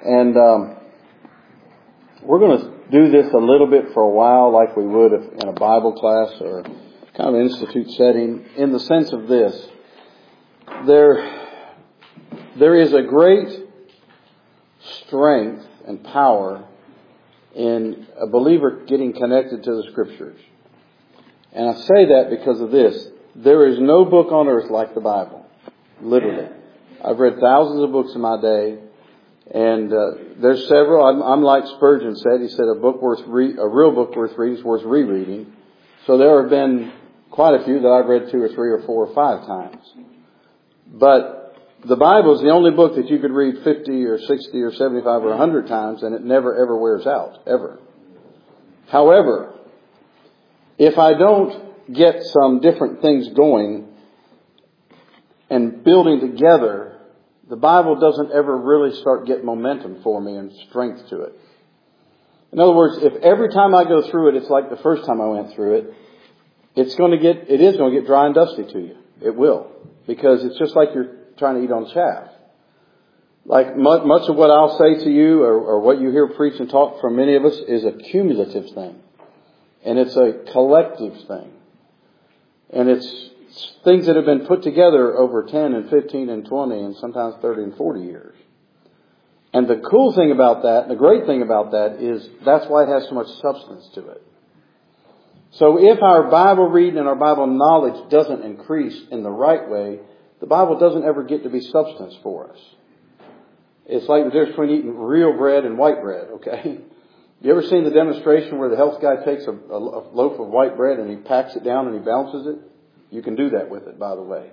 And we're going to do this a little bit for a while, like we would if in a Bible class or kind of institute setting, in the sense of this. There is a great strength and power in a believer getting connected to the Scriptures. And I say that because of this. There is no book on earth like the Bible. Literally. I've read thousands of books in my day. And there's several. I'm like Spurgeon said. He said a real book worth reading is worth rereading. So there have been quite a few that I've read 2 or 3 or 4 or 5 times. But the Bible is the only book that you could read 50 or 60 or 75 or 100 times and it never ever wears out. Ever. However, if I don't get some different things going and building together, the Bible doesn't ever really start getting momentum for me and strength to it. In other words, if every time I go through it, it's like the first time I went through it, it is going to get dry and dusty to you. It will. Because it's just like you're trying to eat on chaff. Like much of what I'll say to you or what you hear preached and taught from many of us is a cumulative thing. And it's a collective thing. And it's things that have been put together over 10 and 15 and 20 and sometimes 30 and 40 years. And the cool thing about that, the great thing about that is that's why it has so much substance to it. So if our Bible reading and our Bible knowledge doesn't increase in the right way, the Bible doesn't ever get to be substance for us. It's like the difference between eating real bread and white bread, okay? You ever seen the demonstration where the health guy takes a loaf of white bread and he packs it down and he bounces it? You can do that with it, by the way.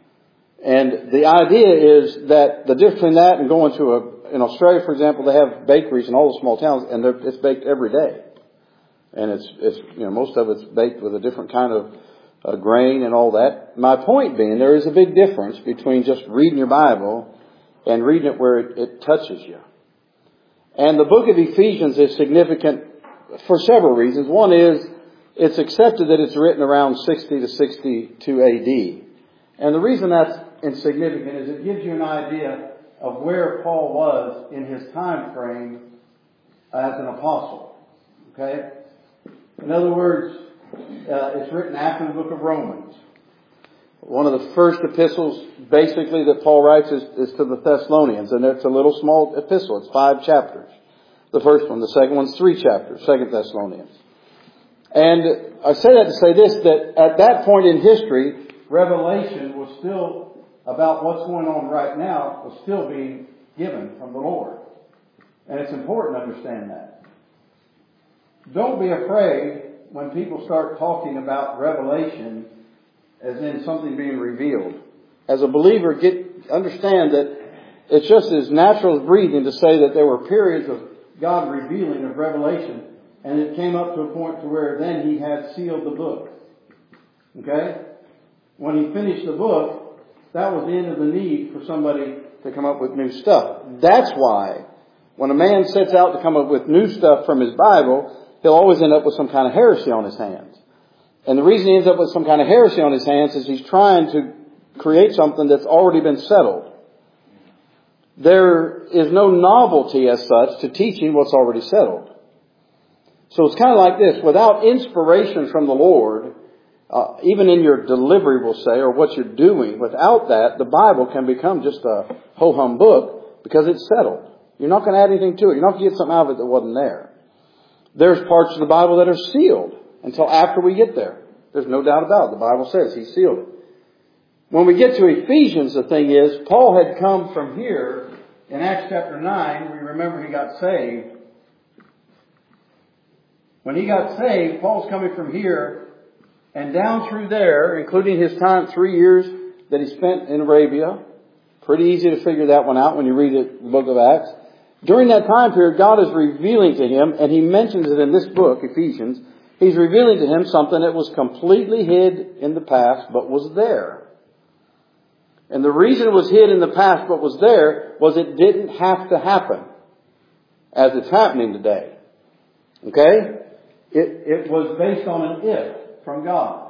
And the idea is that the difference between that and going to in Australia, for example, they have bakeries in all the small towns and it's baked every day. And it's most of it's baked with a different kind of grain and all that. My point being, there is a big difference between just reading your Bible and reading it where it touches you. And the book of Ephesians is significant for several reasons. One is it's accepted that it's written around 60 to 62 AD. And the reason that's insignificant is it gives you an idea of where Paul was in his time frame as an apostle. Okay? In other words, it's written after the book of Romans. One of the first epistles, basically, that Paul writes is to the Thessalonians. And it's a little small epistle. It's 5 chapters. The first one. The second one's 3 chapters. 2 Thessalonians. And I say that to say this, that at that point in history, revelation was still about what's going on right now, was still being given from the Lord. And it's important to understand that. Don't be afraid when people start talking about revelation as in something being revealed. As a believer, understand that it's just as natural as breathing to say that there were periods of God revealing of revelation, and it came up to a point to where then He had sealed the book. Okay? When He finished the book, that was the end of the need for somebody to come up with new stuff. That's why when a man sets out to come up with new stuff from his Bible, he'll always end up with some kind of heresy on his hands. And the reason he ends up with some kind of heresy on his hands is he's trying to create something that's already been settled. There is no novelty as such to teaching what's already settled. So it's kind of like this. Without inspiration from the Lord, even in your delivery, we'll say, or what you're doing, without that, the Bible can become just a ho-hum book because it's settled. You're not going to add anything to it. You're not going to get something out of it that wasn't there. There's parts of the Bible that are sealed until after we get there. There's no doubt about it. The Bible says He sealed it. When we get to Ephesians, the thing is, Paul had come from here. In Acts chapter 9, we remember he got saved. When he got saved, Paul's coming from here and down through there, including his time, 3 years that he spent in Arabia. Pretty easy to figure that one out when you read the book of Acts. During that time period, God is revealing to him, and he mentions it in this book, Ephesians, He's revealing to him something that was completely hid in the past, but was there. And the reason it was hid in the past, but was there, was it didn't have to happen as it's happening today. Okay? It was based on an if from God.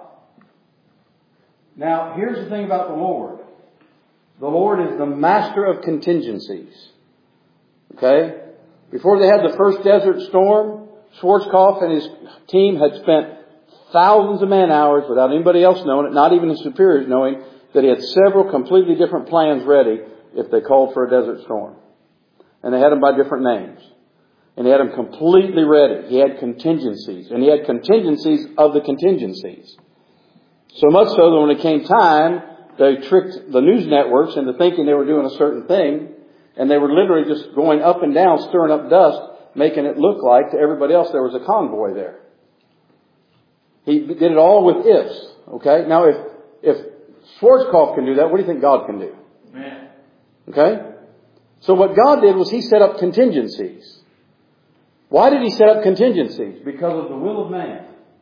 Now, here's the thing about the Lord. The Lord is the master of contingencies. Okay? Before they had the first Desert Storm, Schwarzkopf and his team had spent thousands of man-hours without anybody else knowing it, not even his superiors knowing, that he had several completely different plans ready if they called for a desert storm. And they had them by different names. And he had them completely ready. He had contingencies. And he had contingencies of the contingencies. So much so that when it came time, they tricked the news networks into thinking they were doing a certain thing. And they were literally just going up and down, stirring up dust, making it look like to everybody else there was a convoy there. He did it all with ifs. Okay? Now if Schwarzkopf can do that, what do you think God can do? Amen. Okay? So what God did was He set up contingencies. Why did He set up contingencies? Because of the will of man.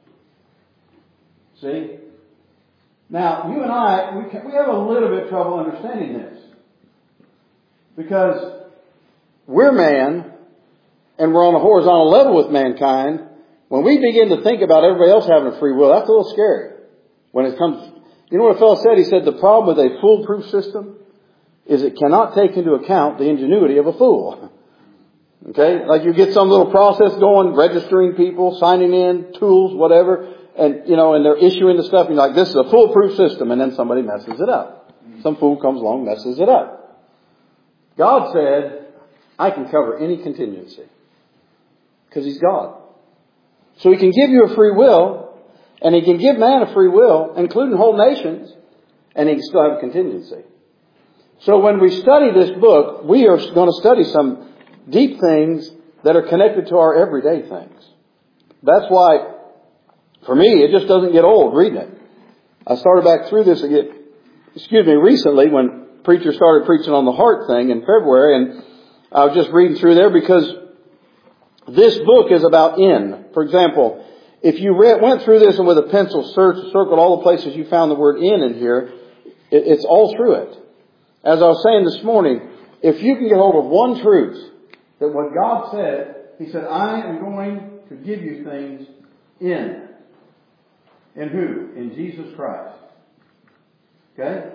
See? Now, you and I, we have a little bit of trouble understanding this. Because we're man, and we're on a horizontal level with mankind. When we begin to think about everybody else having a free will, that's a little scary. When it comes, you know what a fellow said? He said the problem with a foolproof system is it cannot take into account the ingenuity of a fool. Okay? Like you get some little process going, registering people, signing in, tools, whatever, and they're issuing the stuff, and you're like, this is a foolproof system, and then somebody messes it up. Some fool comes along, messes it up. God said, I can cover any contingency. Because He's God. So He can give you a free will, and He can give man a free will, including whole nations, and He can still have a contingency. So when we study this book, we are going to study some deep things that are connected to our everyday things. That's why, for me, it just doesn't get old reading it. I started back through this again, recently when preacher started preaching on the heart thing in February, and I was just reading through there because this book is about in. For example, if you went through this and with a pencil circled all the places you found the word in here, it's all through it. As I was saying this morning, if you can get hold of one truth, that what God said, He said, I am going to give you things in. In who? In Jesus Christ. Okay?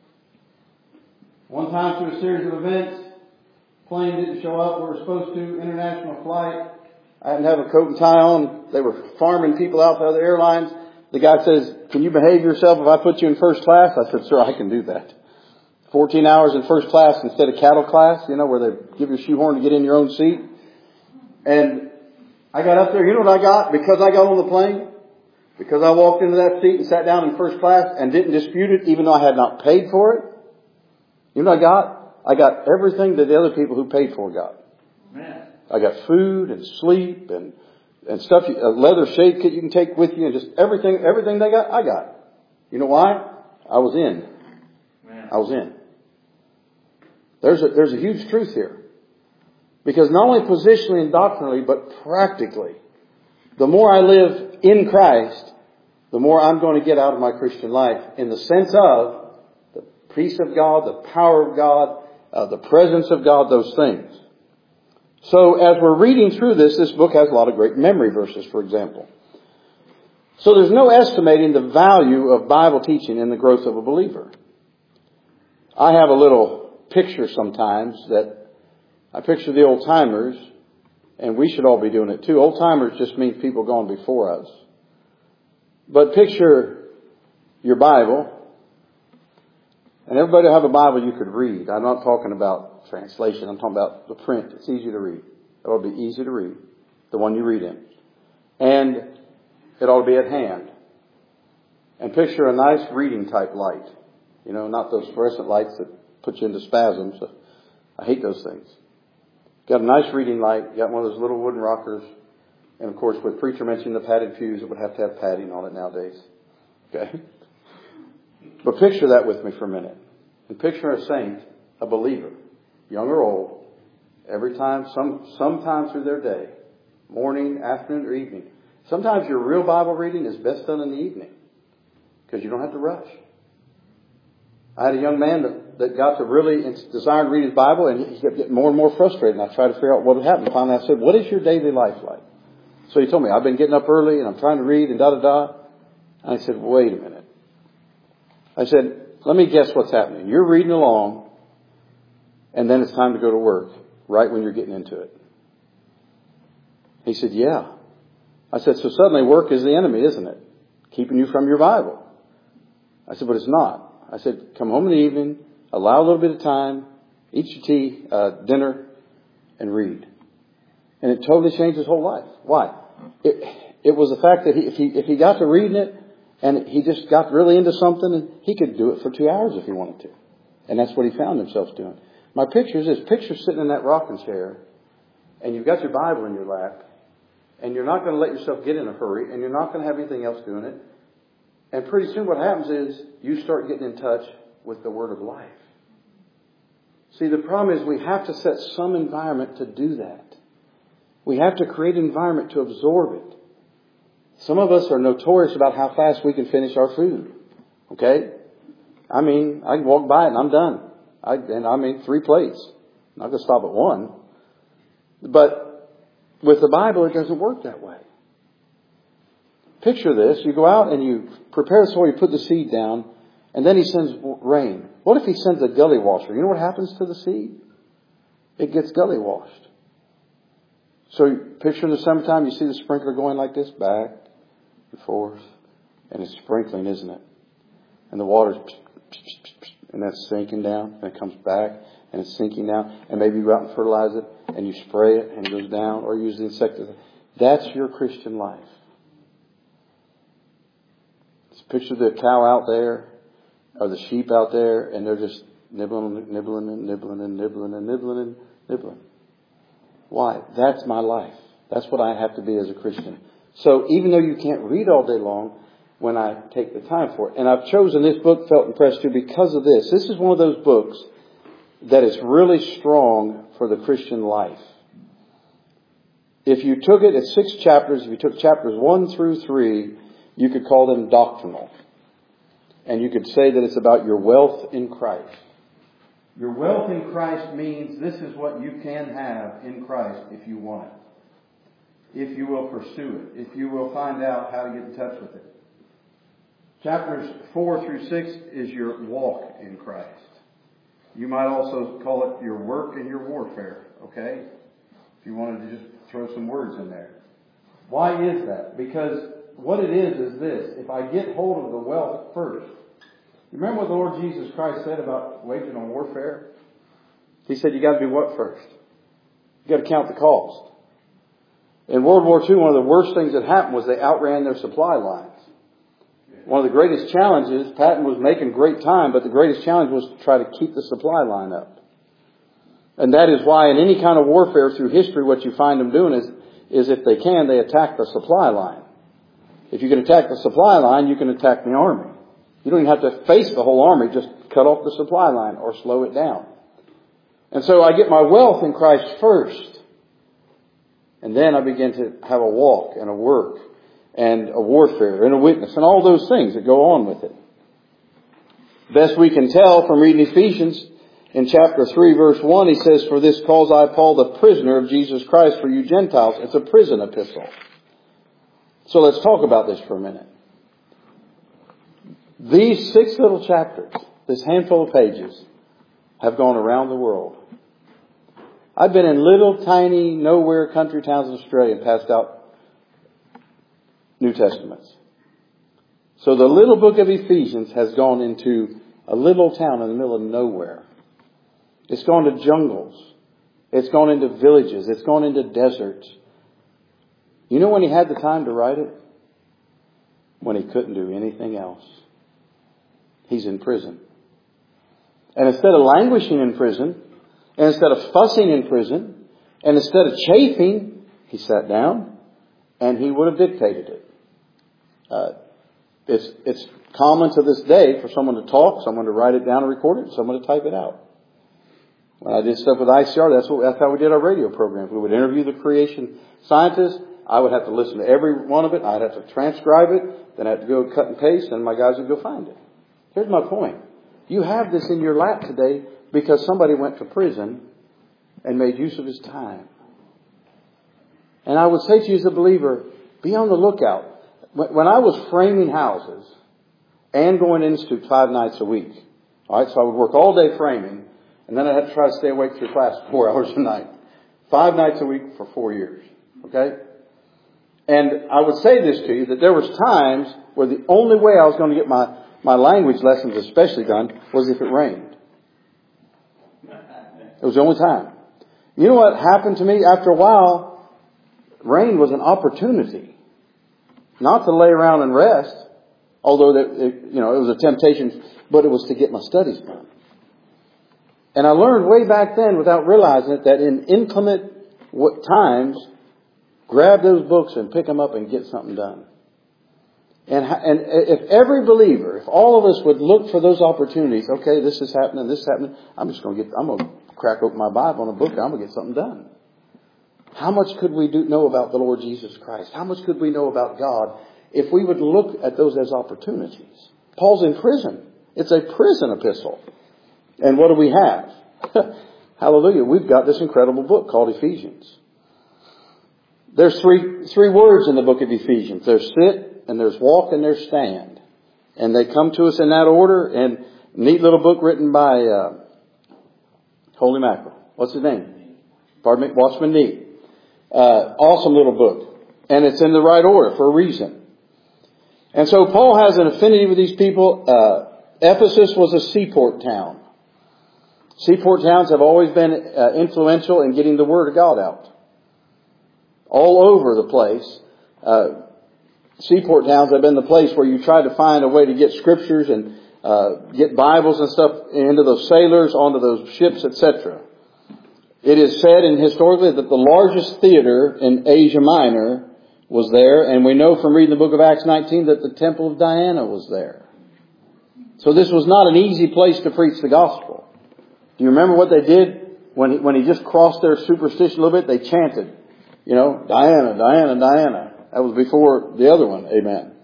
One time through a series of events, plane didn't show up. We were supposed to, international flight. I didn't have a coat and tie on. They were farming people out to other airlines. The guy says, can you behave yourself if I put you in first class? I said, sir, I can do that. 14 hours in first class instead of cattle class, where they give you a shoehorn to get in your own seat. And I got up there. You know what I got? Because I got on the plane, because I walked into that seat and sat down in first class and didn't dispute it, even though I had not paid for it. You know what I got? I got everything that the other people who paid for got. Amen. I got food and sleep and stuff, a leather shave kit you can take with you, and just everything they got, I got. You know why? I was in. Amen. I was in. There's a huge truth here. Because not only positionally and doctrinally, but practically, the more I live in Christ, the more I'm going to get out of my Christian life in the sense of the peace of God, the power of God, the presence of God, those things. So as we're reading through this book has a lot of great memory verses, for example. So there's no estimating the value of Bible teaching in the growth of a believer. I have a little picture sometimes that I picture the old timers, and we should all be doing it too. Old timers just means people gone before us. But picture your Bible, and everybody will have a Bible you could read. I'm not talking about translation. I'm talking about the print. It's easy to read. It ought to be easy to read, the one you read in. And it ought to be at hand. And picture a nice reading type light. Not those fluorescent lights that put you into spasms. I hate those things. Got a nice reading light. Got one of those little wooden rockers. And of course, with preacher mentioning the padded pews, it would have to have padding on it nowadays. Okay? But picture that with me for a minute. And picture a saint, a believer, young or old, every time, sometime through their day, morning, afternoon, or evening. Sometimes your real Bible reading is best done in the evening because you don't have to rush. I had a young man that got to really desire to read his Bible, and he kept getting more and more frustrated. And I tried to figure out what had happened. Finally, I said, what is your daily life like? So he told me, I've been getting up early, and I'm trying to read, and da-da-da. And I said, wait a minute. I said, let me guess what's happening. You're reading along, and then it's time to go to work. right when you're getting into it. He said, yeah. I said, so suddenly work is the enemy, isn't it? Keeping you from your Bible. I said, but it's not. I said, come home in the evening, allow a little bit of time, eat your tea, dinner, and read. And it totally changed his whole life. Why? It was the fact that if he got to reading it, and he just got really into something, and he could do it for 2 hours if he wanted to. And that's what he found himself doing. My picture is this. Picture sitting in that rocking chair, and you've got your Bible in your lap, and you're not going to let yourself get in a hurry, and you're not going to have anything else doing it. And pretty soon what happens is you start getting in touch with the Word of life. See, the problem is we have to set some environment to do that. We have to create an environment to absorb it. Some of us are notorious about how fast we can finish our food. Okay? I mean, I can walk by it and I'm done. I mean, 3 plates. I'm not going to stop at 1. But with the Bible, it doesn't work that way. Picture this. You go out and you prepare the soil, you put the seed down, and then he sends rain. What if he sends a gully washer? You know what happens to the seed? It gets gully washed. So picture in the summertime, you see the sprinkler going like this, back and forth, and it's sprinkling, isn't it? And the water's, and that's sinking down, and it comes back, and it's sinking down, and maybe you go out and fertilize it, and you spray it, and it goes down, or use the insecticide. That's your Christian life. Just picture the cow out there, or the sheep out there, and they're just nibbling and nibbling and nibbling and nibbling and nibbling and nibbling. Why? That's my life. That's what I have to be as a Christian. So even though you can't read all day long, when I take the time for it. And I've chosen this book, Felt Impressed to, because of this. This is one of those books that is really strong for the Christian life. If you took it at 6 chapters, if you took chapters 1 through 3, you could call them doctrinal. And you could say that it's about your wealth in Christ. Your wealth in Christ means this is what you can have in Christ if you want it. If you will pursue it. If you will find out how to get in touch with it. Chapters 4 through 6 is your walk in Christ. You might also call it your work and your warfare. Okay? If you wanted to just throw some words in there. Why is that? Because what it is this. If I get hold of the wealth first. Remember what the Lord Jesus Christ said about waging a warfare? He said you got to do what first? You got to count the cost. In World War II, one of the worst things that happened was they outran their supply lines. One of the greatest challenges, Patton was making great time, but the greatest challenge was to try to keep the supply line up. And that is why in any kind of warfare through history, what you find them doing is if they can, they attack the supply line. If you can attack the supply line, you can attack the army. You don't even have to face the whole army, just cut off the supply line or slow it down. And so I get my wealth in Christ first. And then I begin to have a walk and a work and a warfare and a witness and all those things that go on with it. Best we can tell from reading Ephesians in chapter 3 verse 1, he says, "For this cause I, Paul, the prisoner of Jesus Christ for you Gentiles." It's a prison epistle. So let's talk about this for a minute. These 6 little chapters, this handful of pages, have gone around the world. I've been in little tiny nowhere country towns in Australia and passed out New Testaments. So the little book of Ephesians has gone into a little town in the middle of nowhere. It's gone to jungles. It's gone into villages. It's gone into deserts. You know when he had the time to write it? When he couldn't do anything else. He's in prison. And instead of languishing in prison, and instead of fussing in prison, and instead of chafing, he sat down and he would have dictated it. It's common to this day for someone to talk, someone to write it down and record it, and someone to type it out. When I did stuff with ICR, that's how we did our radio programs. We would interview the creation scientists. I would have to listen to every one of it. I'd have to transcribe it. Then I'd have to go cut and paste, and my guys would go find it. Here's my point. You have this in your lap today because somebody went to prison and made use of his time. And I would say to you as a believer, be on the lookout. When I was framing houses and going to institute 5 nights a week, all right, so I would work all day framing, and then I'd have to try to stay awake through class 4 hours a night. 5 nights a week for 4 years. Okay? And I would say this to you, that there was times where the only way I was going to get my language lessons especially done was if it rained. It was the only time. You know what happened to me? After a while, rain was an opportunity. Not to lay around and rest, although it was a temptation, but it was to get my studies done. And I learned way back then, without realizing it, that in inclement times, grab those books and pick them up and get something done. And if every believer, if all of us would look for those opportunities, okay, this is happening, I'm going to crack open my Bible and a book, and I'm going to get something done. How much could we know about the Lord Jesus Christ? How much could we know about God if we would look at those as opportunities? Paul's in prison. It's a prison epistle. And what do we have? Hallelujah. We've got this incredible book called Ephesians. There's three words in the book of Ephesians. There's sit, and there's walk, and there's stand. And they come to us in that order. And neat little book written by Holy Mackerel. What's his name? Pardon me? Watchman Nee. Awesome little book. And it's in the right order for a reason. And so Paul has an affinity with these people. Ephesus was a seaport town. Seaport towns have always been influential in getting the Word of God out. All over the place. Seaport towns have been the place where you try to find a way to get scriptures and get Bibles and stuff into those sailors, onto those ships, etc. It is said historically that the largest theater in Asia Minor was there, and we know from reading the book of Acts 19 that the Temple of Diana was there. So this was not an easy place to preach the gospel. Do you remember what they did when he just crossed their superstition a little bit? They chanted, Diana, Diana, Diana. That was before the other one. Amen.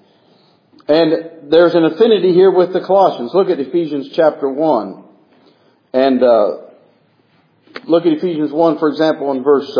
And there's an affinity here with the Colossians. Look at Ephesians chapter 1. And look at Ephesians 1, for example, in verse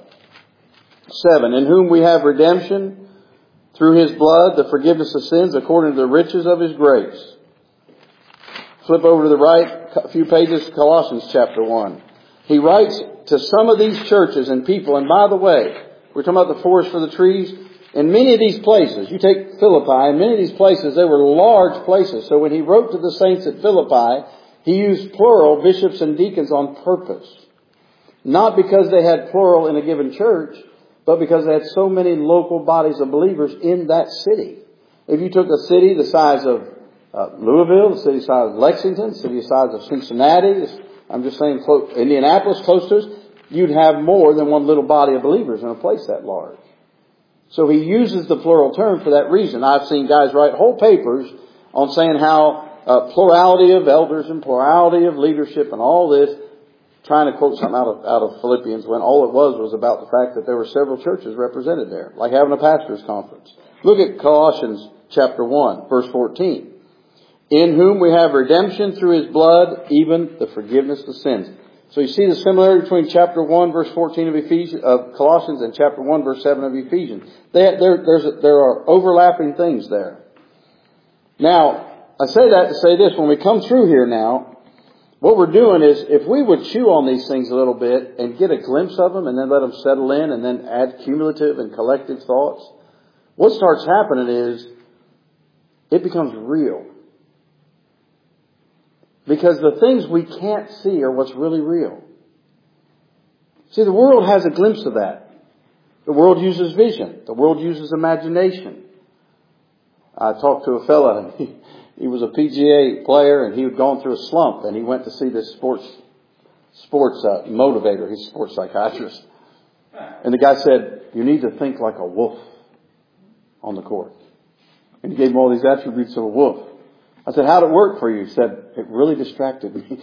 7. In whom we have redemption through His blood, the forgiveness of sins, according to the riches of His grace. Flip over to the right, a few pages, Colossians chapter 1. He writes to some of these churches and people, and by the way, we're talking about the forest for the trees. In many of these places, you take Philippi, in many of these places, they were large places. So when he wrote to the saints at Philippi, he used plural, bishops and deacons, on purpose. Not because they had plural in a given church, but because they had so many local bodies of believers in that city. If you took a city the size of Louisville, the city size of Lexington, the city size of Cincinnati, I'm just saying Indianapolis, close to us, you'd have more than one little body of believers in a place that large. So he uses the plural term for that reason. I've seen guys write whole papers on saying how plurality of elders and plurality of leadership and all this, trying to quote something out of Philippians when all it was about the fact that there were several churches represented there, like having a pastor's conference. Look at Colossians chapter 1, verse 14. In whom we have redemption through His blood, even the forgiveness of sins. So you see the similarity between chapter 1, verse 14 of Colossians and chapter 1, verse 7 of Ephesians. There are overlapping things there. Now, I say that to say this. When we come through here now, what we're doing is, if we would chew on these things a little bit and get a glimpse of them and then let them settle in and then add cumulative and collective thoughts, what starts happening is it becomes real. Because the things we can't see are what's really real. See, the world has a glimpse of that. The world uses vision. The world uses imagination. I talked to a fella, and he was a PGA player, and he had gone through a slump, and he went to see this sports motivator. He's a sports psychiatrist. And the guy said, you need to think like a wolf on the court. And he gave him all these attributes of a wolf. I said, how'd it work for you? He said, it really distracted me. He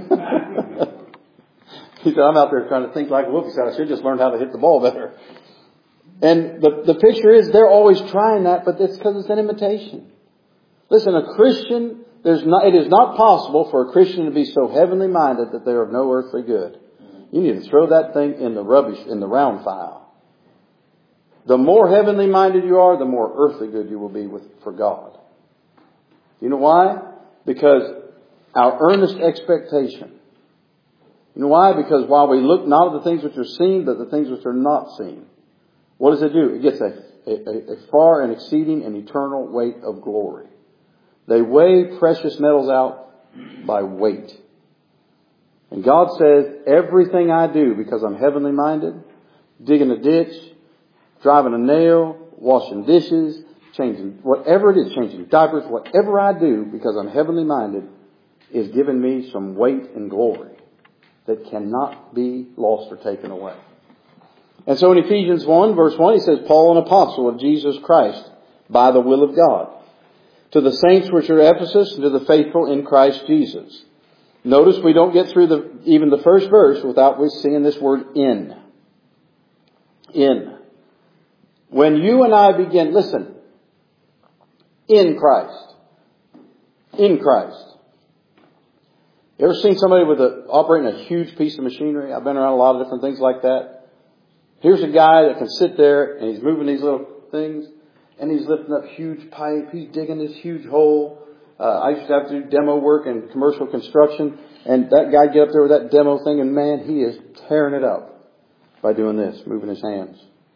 said, I'm out there trying to think like a wolf. He said, I should just learn how to hit the ball better. And the picture is they're always trying that, but it's because it's an imitation. Listen, a Christian, it is not possible for a Christian to be so heavenly minded that they are of no earthly good. You need to throw that thing in the rubbish, in the round file. The more heavenly minded you are, the more earthly good you will be for God. You know why? Because our earnest expectation You know why? Because while we look not at the things which are seen, but the things which are not seen. What does it do? It gets a far and exceeding and eternal weight of glory. They weigh precious metals out by weight. And God says, everything I do, because I'm heavenly minded, digging a ditch, driving a nail, washing dishes, changing, whatever it is, changing diapers, whatever I do, because I'm heavenly minded, is giving me some weight and glory that cannot be lost or taken away. And so in Ephesians 1, verse 1, he says, Paul, an apostle of Jesus Christ, by the will of God, to the saints which are at Ephesus, and to the faithful in Christ Jesus. Notice we don't get through even the first verse without we seeing this word in. In. When you and I begin, listen, in Christ. In Christ. You ever seen somebody operating a huge piece of machinery? I've been around a lot of different things like that. Here's a guy that can sit there and he's moving these little things and he's lifting up huge pipe. He's digging this huge hole. I used to have to do demo work in commercial construction, and that guy get up there with that demo thing, and man, he is tearing it up by doing this, moving his hands.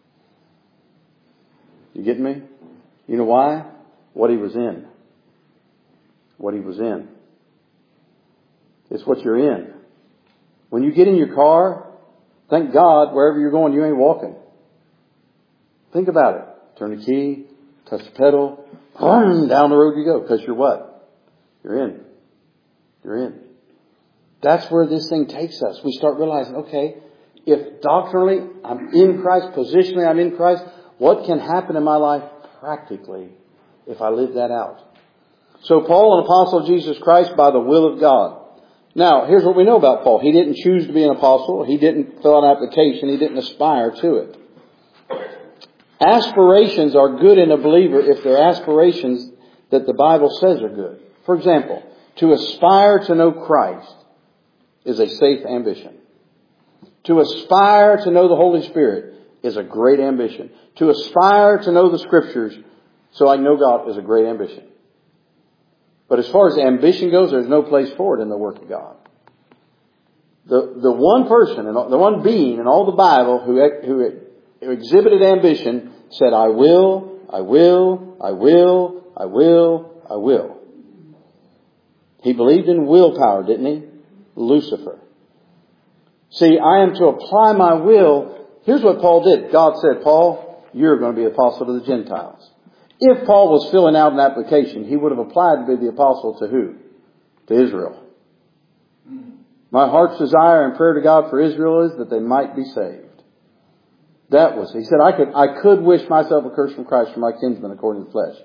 You getting me? You know why? What he was in. What he was in. It's what you're in. When you get in your car, thank God, wherever you're going, you ain't walking. Think about it. Turn the key, touch the pedal, down the road you go, because you're what? You're in. You're in. That's where this thing takes us. We start realizing, okay, if doctrinally I'm in Christ, positionally I'm in Christ, what can happen in my life practically if I live that out? So Paul, an apostle of Jesus Christ by the will of God. Now, here's what we know about Paul. He didn't choose to be an apostle. He didn't fill out an application. He didn't aspire to it. Aspirations are good in a believer if they're aspirations that the Bible says are good. For example, to aspire to know Christ is a safe ambition. To aspire to know the Holy Spirit is a great ambition. To aspire to know the Scriptures so I know God is a great ambition. But as far as ambition goes, there's no place for it in the work of God. The one person, and the one being in all the Bible who exhibited ambition said, I will, I will, I will, I will, I will. He believed in willpower, didn't he? Lucifer. See, I am to apply my will. Here's what Paul did. God said, Paul, you're going to be apostle to the Gentiles. If Paul was filling out an application, he would have applied to be the apostle to who? To Israel. My heart's desire and prayer to God for Israel is that they might be saved. He said, I could wish myself a curse from Christ for my kinsmen according to the flesh.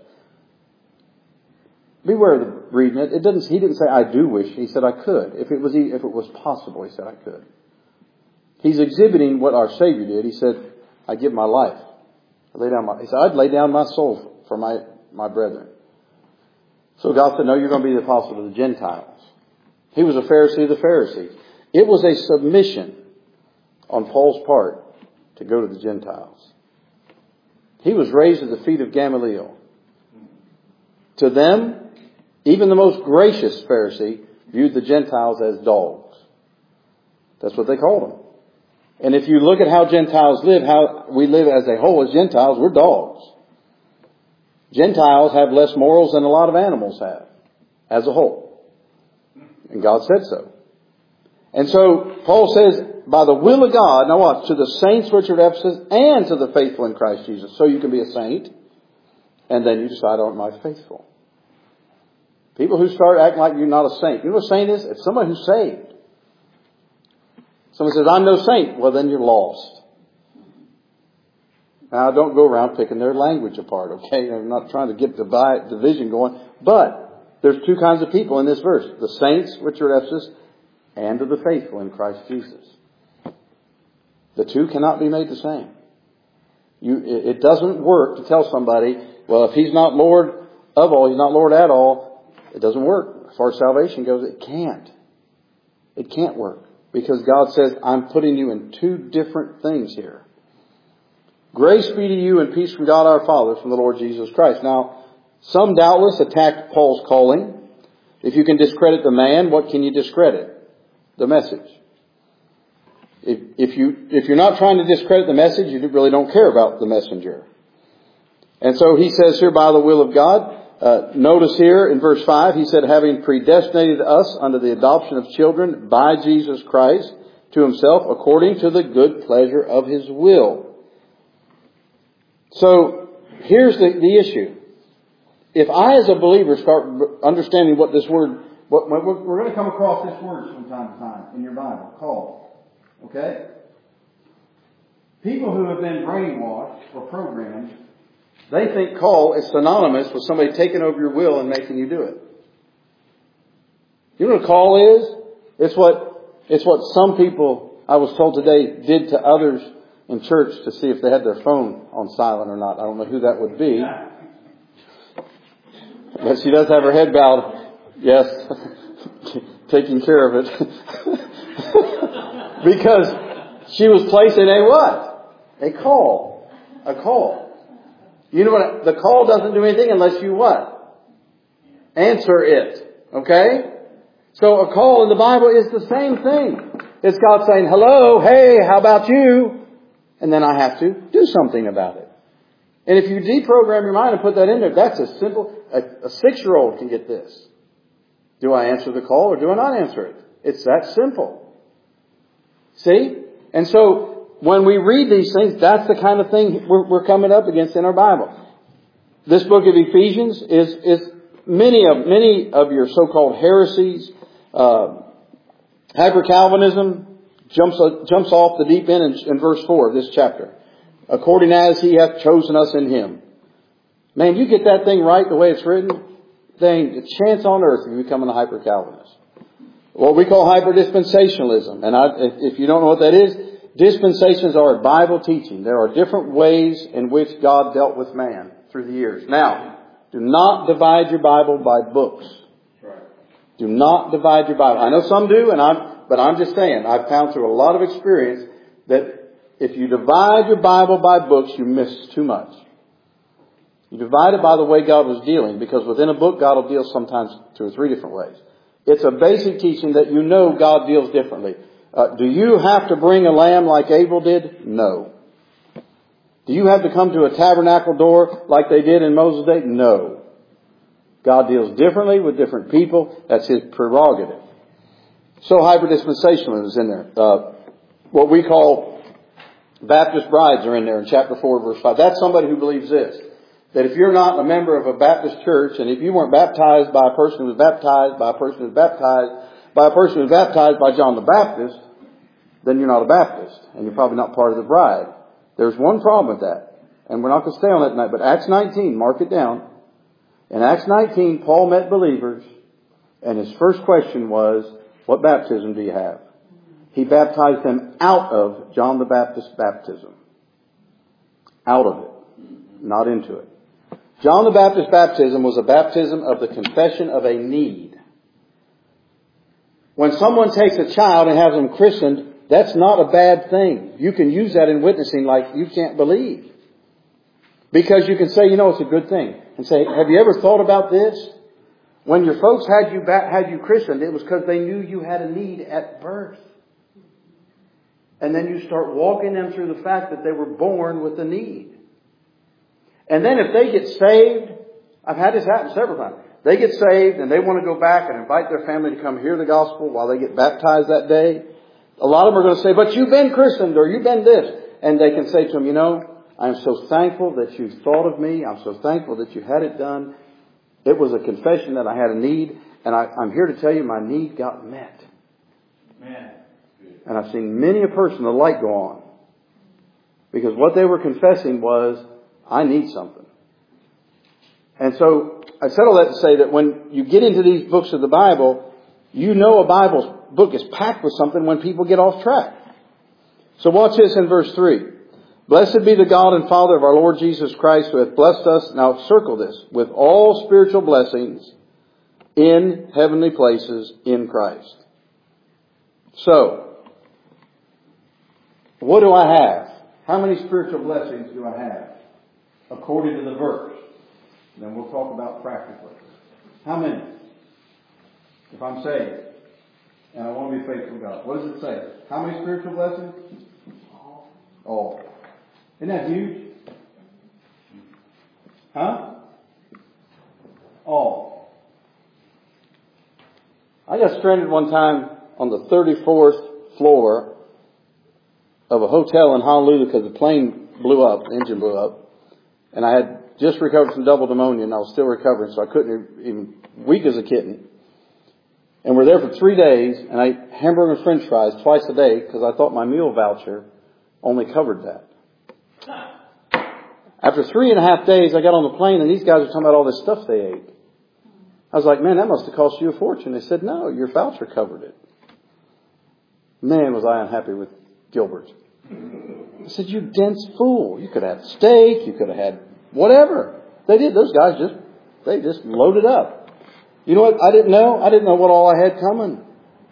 Beware of the reading it. He didn't say, I do wish. He said, I could. If it was possible, he said, I could. He's exhibiting what our Savior did. He said, I give my life. He said, I'd lay down my soul for my brethren. So God said, no, you're going to be the apostle to the Gentiles. He was a Pharisee of the Pharisees. It was a submission on Paul's part to go to the Gentiles. He was raised at the feet of Gamaliel. To them, even the most gracious Pharisee viewed the Gentiles as dogs. That's what they called them. And if you look at how Gentiles live, how we live as a whole as Gentiles, we're dogs. Gentiles have less morals than a lot of animals have, as a whole. And God said so. And so Paul says, by the will of God, now what? To the saints which are at Ephesus and to the faithful in Christ Jesus. So you can be a saint, and then you decide, am I faithful? People who start acting like you're not a saint. You know what a saint is? It's somebody who's saved. Someone says, I'm no saint. Well, then you're lost. Now, don't go around picking their language apart, okay? I'm not trying to get the division going. But there's two kinds of people in this verse. The saints, which are at Ephesus, and to the faithful in Christ Jesus. The two cannot be made the same. It doesn't work to tell somebody, well, if he's not Lord of all, he's not Lord at all. It doesn't work. As far as salvation goes, it can't. It can't work. Because God says, I'm putting you in two different things here. Grace be to you and peace from God our Father, from the Lord Jesus Christ. Now, some doubtless attacked Paul's calling. If you can discredit the man, what can you discredit? The message. If you're not trying to discredit the message, you really don't care about the messenger. And so he says here, by the will of God. Notice here in verse 5, he said, having predestinated us unto the adoption of children by Jesus Christ to himself, according to the good pleasure of his will. So here's the issue. If I as a believer start understanding what this word, we're going to come across this word from time to time in your Bible, called. Okay? People who have been brainwashed or programmed, they think call is synonymous with somebody taking over your will and making you do it. You know what a call is? It's what some people, I was told today, did to others in church to see if they had their phone on silent or not. I don't know who that would be. But she does have her head bowed. Yes. Taking care of it. Because she was placing a what? A call. A call. You know what? The call doesn't do anything unless you what? Answer it. Okay? So a call in the Bible is the same thing. It's God saying, hello, hey, how about you? And then I have to do something about it. And if you deprogram your mind and put that in there, that's a simple, a 6-year-old can get this. Do I answer the call or do I not answer it? It's that simple. See? And so when we read these things, that's the kind of thing we're coming up against in our Bible. This book of Ephesians is many of your so-called heresies, hyper-Calvinism jumps off the deep end in verse 4 of this chapter. According as he hath chosen us in him. Man, you get that thing right the way it's written, there ain't a chance on earth of you becoming a hyper-Calvinist. What we call hyper-dispensationalism. And if you don't know what that is, dispensations are a Bible teaching. There are different ways in which God dealt with man through the years. Now, do not divide your Bible by books. Do not divide your Bible. I know some do, but I'm just saying, I've found through a lot of experience that if you divide your Bible by books, you miss too much. You divide it by the way God was dealing, because within a book, God will deal sometimes 2 or 3 different ways. It's a basic teaching that you know God deals differently. Do you have to bring a lamb like Abel did? No. Do you have to come to a tabernacle door like they did in Moses' day? No. God deals differently with different people. That's his prerogative. So hyper-dispensationalism is in there. What we call Baptist brides are in there in chapter 4, verse 5. That's somebody who believes this. That if you're not a member of a Baptist church, and if you weren't baptized by a person who was baptized by a person who was baptized by a person who was baptized by John the Baptist, then you're not a Baptist. And you're probably not part of the bride. There's one problem with that. And we're not going to stay on that tonight. But Acts 19, mark it down. In Acts 19, Paul met believers. And his first question was, what baptism do you have? He baptized them out of John the Baptist's baptism. Out of it. Not into it. John the Baptist's baptism was a baptism of the confession of a need. When someone takes a child and has them christened, that's not a bad thing. You can use that in witnessing like you can't believe. Because you can say, it's a good thing. And say, have you ever thought about this? When your folks had you christened, it was because they knew you had a need at birth. And then you start walking them through the fact that they were born with a need. And then if they get saved, I've had this happen several times. They get saved and they want to go back and invite their family to come hear the gospel while they get baptized that day. A lot of them are going to say, but you've been christened or you've been this. And they can say to them, I'm so thankful that you thought of me. I'm so thankful that you had it done. It was a confession that I had a need. And I'm here to tell you my need got met. Man. And I've seen many a person, the light go on. Because what they were confessing was, I need something. And so I said all that to say that when you get into these books of the Bible, a Bible book is packed with something when people get off track. So watch this in verse 3. Blessed be the God and Father of our Lord Jesus Christ, who hath blessed us, now circle this, with all spiritual blessings in heavenly places in Christ. So, what do I have? How many spiritual blessings do I have? According to the verse. Then we'll talk about practically. How many? If I'm saved. And I want to be faithful to God. What does it say? How many spiritual blessings? All. Isn't that huge? Huh? All. I got stranded one time on the 34th floor of a hotel in Honolulu because the plane blew up, the engine blew up. And I had just recovered from double pneumonia and I was still recovering, so I couldn't even, weak as a kitten. And we're there for 3 days and I ate hamburger and french fries twice a day because I thought my meal voucher only covered that. After 3.5 days, I got on the plane and these guys were talking about all this stuff they ate. I was like, man, that must have cost you a fortune. They said, no, your voucher covered it. Man, was I unhappy with Gilbert. I said, you dense fool. You could have had steak. You could have had whatever. They did. Those guys just loaded up. You know what I didn't know? I didn't know what all I had coming.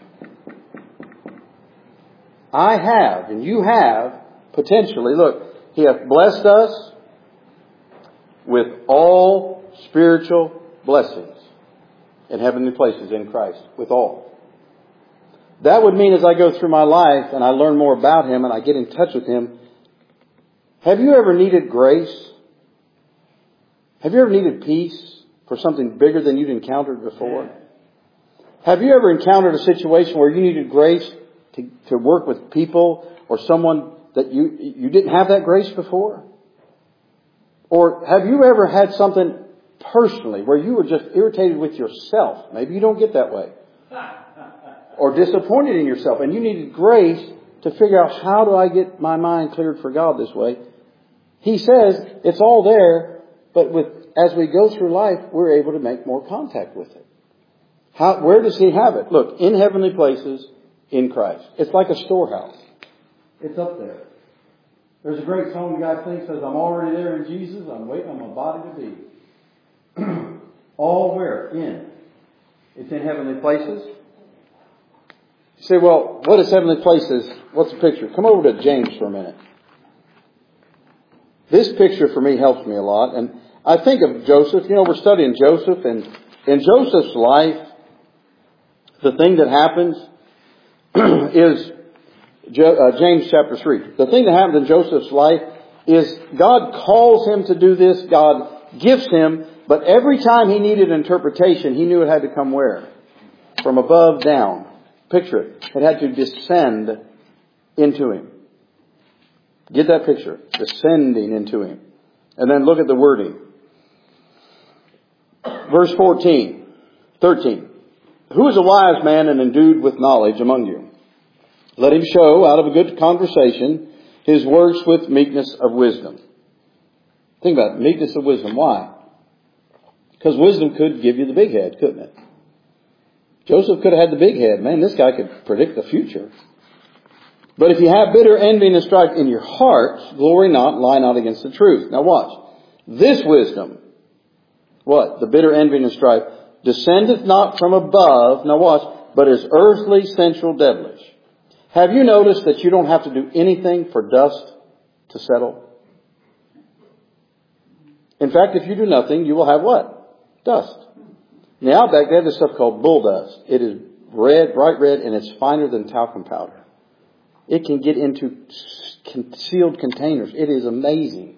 I have, and you have, potentially, look, He hath blessed us with all spiritual blessings in heavenly places in Christ. With all. That would mean as I go through my life and I learn more about Him and I get in touch with Him, have you ever needed grace? Have you ever needed peace for something bigger than you'd encountered before? Have you ever encountered a situation where you needed grace to work with people or someone that you didn't have that grace before? Or have you ever had something personally where you were just irritated with yourself? Maybe you don't get that way. Or disappointed in yourself and you needed grace to figure out, how do I get my mind cleared for God this way? He says it's all there, but as we go through life, we're able to make more contact with it. Where does He have it? Look, in heavenly places in Christ. It's like a storehouse. It's up there. There's a great song the guy sings, says, I'm already there in Jesus. I'm waiting on my body to be. All where? In. It's in heavenly places. You say, well, what is heavenly places? What's the picture? Come over to James for a minute. This picture for me helps me a lot. And I think of Joseph. You know, we're studying Joseph. And in Joseph's life, the thing that happens is James chapter 3. The thing that happens in Joseph's life is God calls him to do this. God gifts him. But every time he needed interpretation, he knew it had to come where? From above down. Picture it. It had to descend into him. Get that picture. Descending into him. And then look at the wording. Verse 13. Who is a wise man and endued with knowledge among you? Let him show out of a good conversation his works with meekness of wisdom. Think about it. Meekness of wisdom. Why? Because wisdom could give you the big head, couldn't it? Joseph could have had the big head. Man, this guy could predict the future. But if you have bitter envy and strife in your hearts, glory not, lie not against the truth. Now watch. This wisdom, what? The bitter envy and strife, descendeth not from above, now watch, but is earthly, sensual, devilish. Have you noticed that you don't have to do anything for dust to settle? In fact, if you do nothing, you will have what? Dust. In the Outback, they have this stuff called bull dust. It is red, bright red, and it's finer than talcum powder. It can get into sealed containers. It is amazing.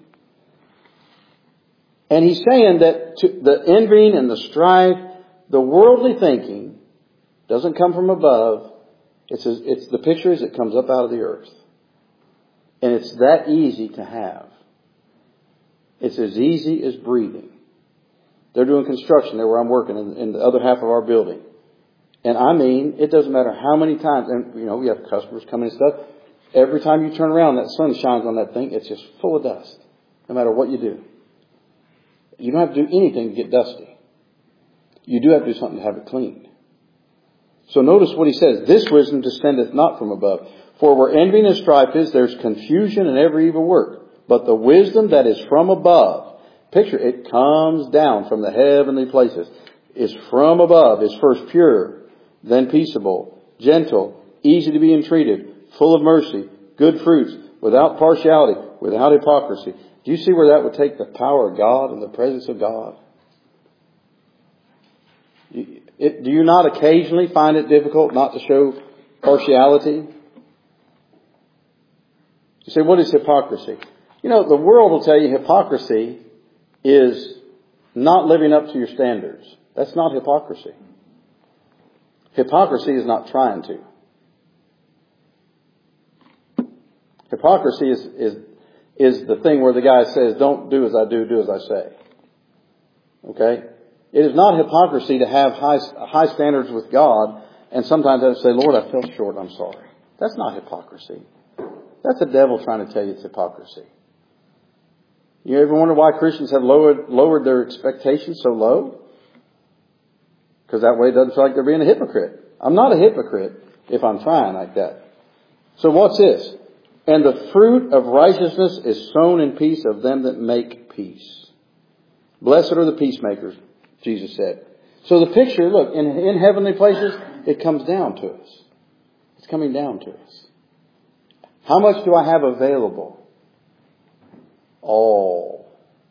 And he's saying that the envying and the strife, the worldly thinking, doesn't come from above. It's the picture is it comes up out of the earth. And it's that easy to have. It's as easy as breathing. They're doing construction there where I'm working in the other half of our building. And I mean, it doesn't matter how many times, and you know, we have customers coming and stuff. Every time you turn around, that sun shines on that thing. It's just full of dust. No matter what you do. You don't have to do anything to get dusty. You do have to do something to have it cleaned. So notice what he says. This wisdom descendeth not from above. For where envy and strife is, there's confusion in every evil work. But the wisdom that is from above, picture, it comes down from the heavenly places, is from above, is first pure, then peaceable, gentle, easy to be entreated, full of mercy, good fruits, without partiality, without hypocrisy. Do you see where that would take the power of God and the presence of God? Do you not occasionally find it difficult not to show partiality? You say, what is hypocrisy? You know, the world will tell you hypocrisy is not living up to your standards. That's not hypocrisy. Hypocrisy is not trying to. Hypocrisy is the thing where the guy says, don't do as I do, do as I say. Okay? It is not hypocrisy to have high standards with God and sometimes I say, Lord, I fell short, I'm sorry. That's not hypocrisy. That's the devil trying to tell you it's hypocrisy. You ever wonder why Christians have lowered their expectations so low? Because that way it doesn't feel like they're being a hypocrite. I'm not a hypocrite if I'm trying like that. So what's this? And the fruit of righteousness is sown in peace of them that make peace. Blessed are the peacemakers, Jesus said. So the picture, look, in heavenly places, it comes down to us. It's coming down to us. How much do I have available? All.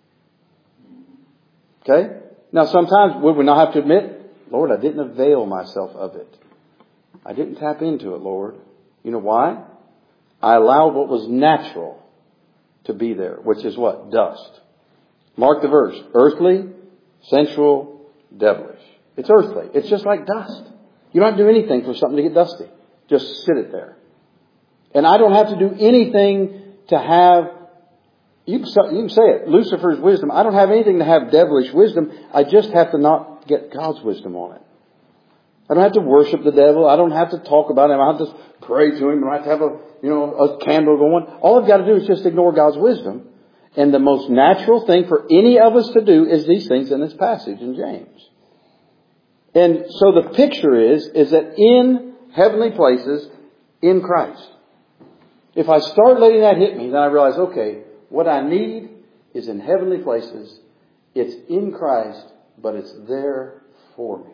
Okay? Now sometimes would we not have to admit, Lord, I didn't avail myself of it. I didn't tap into it, Lord. You know why? I allowed what was natural to be there, which is what? Dust. Mark the verse. Earthly, sensual, devilish. It's earthly. It's just like dust. You don't have to do anything for something to get dusty. Just sit it there. And I don't have to do anything to have, you can say it, Lucifer's wisdom. I don't have anything to have devilish wisdom. I just have to not get God's wisdom on it. I don't have to worship the devil. I don't have to talk about him. I don't have to pray to him. I don't have to have a candle going. All I've got to do is just ignore God's wisdom. And the most natural thing for any of us to do is these things in this passage in James. And so the picture is that in heavenly places, in Christ. If I start letting that hit me, then I realize, okay, what I need is in heavenly places. It's in Christ, but it's there for me.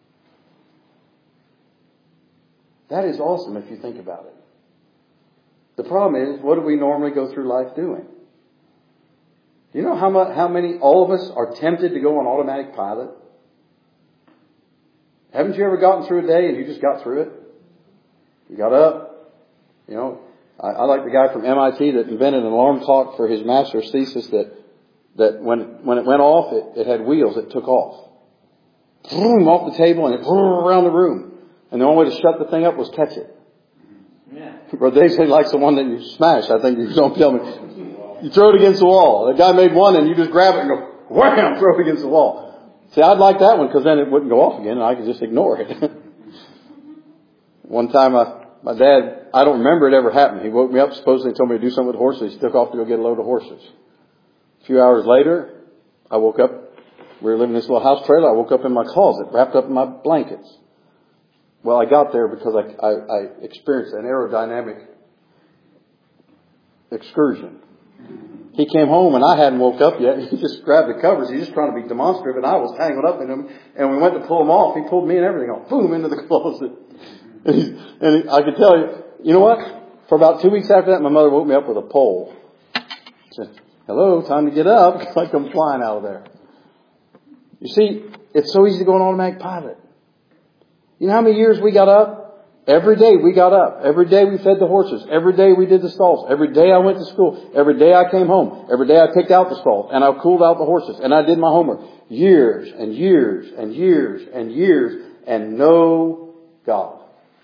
That is awesome if you think about it. The problem is, what do we normally go through life doing? You know how many, all of us are tempted to go on automatic pilot? Haven't you ever gotten through a day and you just got through it? You got up. You know, I like the guy from MIT that invented an alarm clock for his master's thesis that when it went off, it had wheels. It took off. Boom, off the table and it around the room. And the only way to shut the thing up was catch it. Yeah. But they say like the one that you smash. I think you don't tell me. You throw it against the wall. The guy made one and you just grab it and go wham, throw it against the wall. See, I'd like that one because then it wouldn't go off again and I could just ignore it. One time my dad, I don't remember it ever happened. He woke me up, supposedly told me to do something with horses. He took off to go get a load of horses. A few hours later, I woke up. We were living in this little house trailer. I woke up in my closet, wrapped up in my blankets. Well, I got there because I experienced an aerodynamic excursion. He came home and I hadn't woke up yet. He just grabbed the covers. He was just trying to be demonstrative and I was hanging up in them. And we went to pull them off. He pulled me and everything off. Boom, into the closet. And I could tell you know what? For about 2 weeks after that, my mother woke me up with a pole. She said, hello, time to get up. I come flying out of there. You see, it's so easy to go on automatic pilot. You know how many years we got up? Every day we got up. Every day we fed the horses. Every day we did the stalls. Every day I went to school. Every day I came home. Every day I picked out the stalls. And I cooled out the horses. And I did my homework. Years and years and years and years. And no God.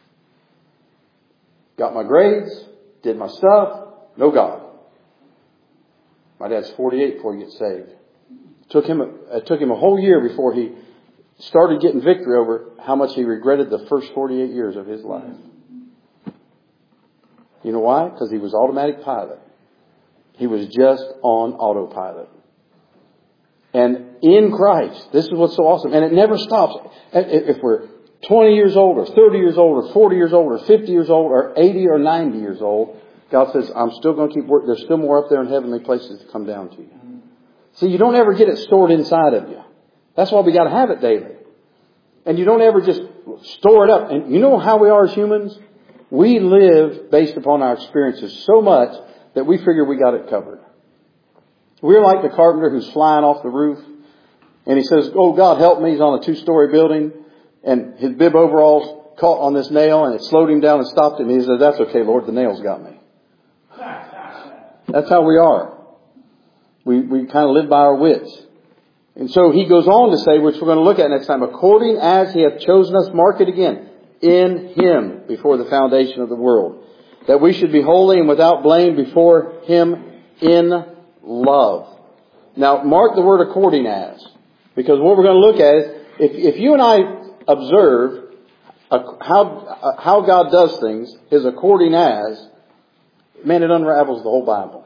Got my grades. Did my stuff. No God. My dad's 48 before he gets saved. It took him a whole year before he started getting victory over how much he regretted the first 48 years of his life. You know why? Because he was automatic pilot. He was just on autopilot. And in Christ, this is what's so awesome. And it never stops. If we're 20 years old or 30 years old or 40 years old or 50 years old or 80 or 90 years old, God says, I'm still going to keep working. There's still more up there in heavenly places to come down to you. See, you don't ever get it stored inside of you. That's why we got to have it daily. And you don't ever just store it up. And you know how we are as humans? We live based upon our experiences so much that we figure we got it covered. We're like the carpenter who's flying off the roof. And he says, oh, God, help me. He's on a 2-story building. and his bib overalls caught on this nail and it slowed him down and stopped him. He said, "That's okay, Lord, the nail's got me." That's how we are. We kind of live by our wits. And so he goes on to say, which we're going to look at next time, according as he hath chosen us, mark it again, in him before the foundation of the world, that we should be holy and without blame before him in love. Now, mark the word according as, because what we're going to look at is, if you and I observe how God does things, his according as, man, it unravels the whole Bible.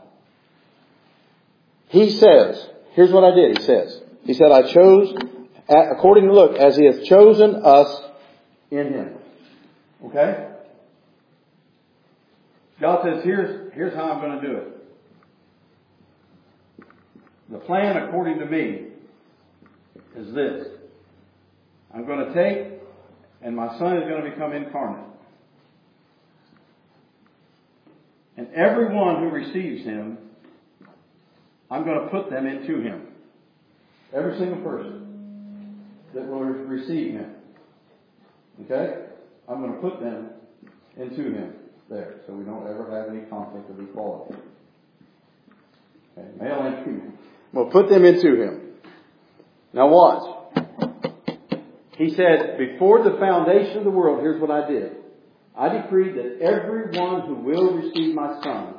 He says, here's what I did, he said, I chose, according to, look, as he hath chosen us in him. Okay? God says, here's how I'm going to do it. The plan, according to me, is this. I'm going to take, and my Son is going to become incarnate. And everyone who receives him, I'm going to put them into him. Every single person that will receive him. Okay? I'm going to put them into him there, so we don't ever have any conflict of equality. Okay, male and female. We'll put them into him. Now watch. He said, before the foundation of the world, here's what I did. I decreed that everyone who will receive my Son,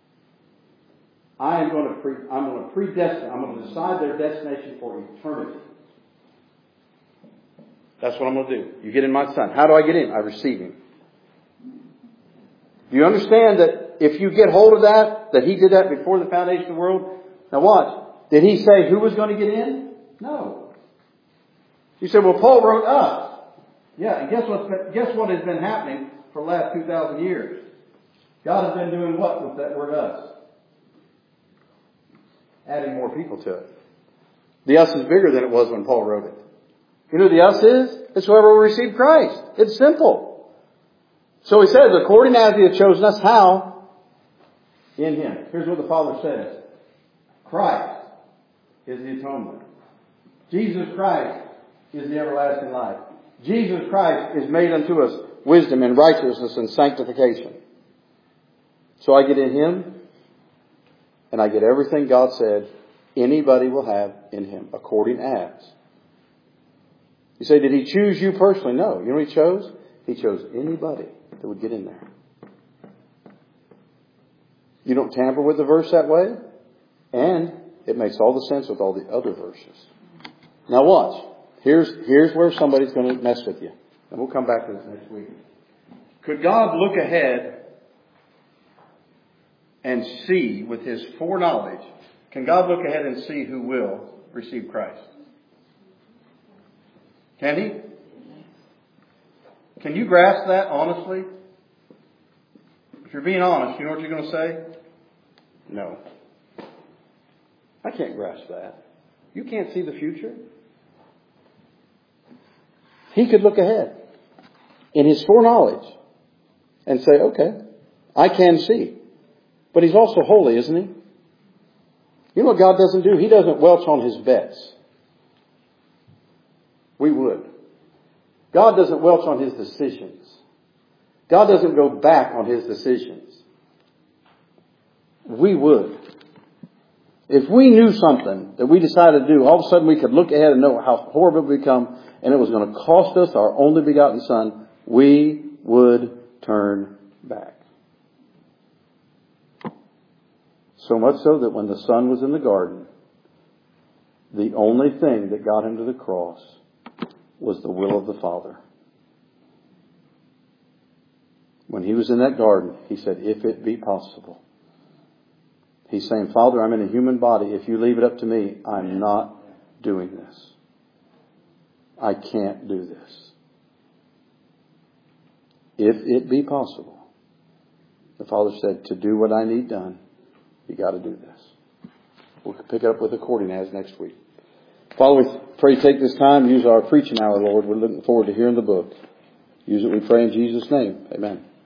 I'm going to predestine, I'm going to decide their destination for eternity. That's what I'm going to do. You get in my Son. How do I get in? I receive him. Do you understand that if you get hold of that he did that before the foundation of the world? Now watch. Did he say who was going to get in? No. You said, well, Paul wrote us. Yeah, and guess what has been happening for the last 2,000 years? God has been doing what with that word us? Adding more people to it. The us is bigger than it was when Paul wrote it. You know who the us is? It's whoever will receive Christ. It's simple. So he says, according as he hath chosen us, how? In him. Here's what the Father says. Christ is the atonement. Jesus Christ is the everlasting life. Jesus Christ is made unto us wisdom and righteousness and sanctification. So I get in him, and I get everything God said anybody will have in him, according as. You say, did he choose you personally? No. You know what he chose? He chose anybody that would get in there. You don't tamper with the verse that way, and it makes all the sense with all the other verses. Now watch. Here's where somebody's going to mess with you. And we'll come back to this next week. Could God look ahead and see with his foreknowledge? Can God look ahead and see who will receive Christ? Can he? Can you grasp that honestly? If you're being honest, you know what you're going to say? No. I can't grasp that. You can't see the future. He could look ahead in his foreknowledge and say, okay, I can see. But he's also holy, isn't he? You know what God doesn't do? He doesn't welch on his bets. We would. God doesn't welch on his decisions. God doesn't go back on his decisions. We would. If we knew something that we decided to do, all of a sudden we could look ahead and know how horrible it would become, and it was going to cost us our only begotten Son, we would turn back. So much so that when the Son was in the garden, the only thing that got him to the cross was the will of the Father. When he was in that garden, he said, if it be possible. He's saying, Father, I'm in a human body. If you leave it up to me, I'm not doing this. I can't do this. If it be possible. The Father said, to do what I need done, you got to do this. We'll pick it up with according as next week. Father, we pray take this time, use our preaching hour, Lord. We're looking forward to hearing the book. Use it, we pray in Jesus' name. Amen.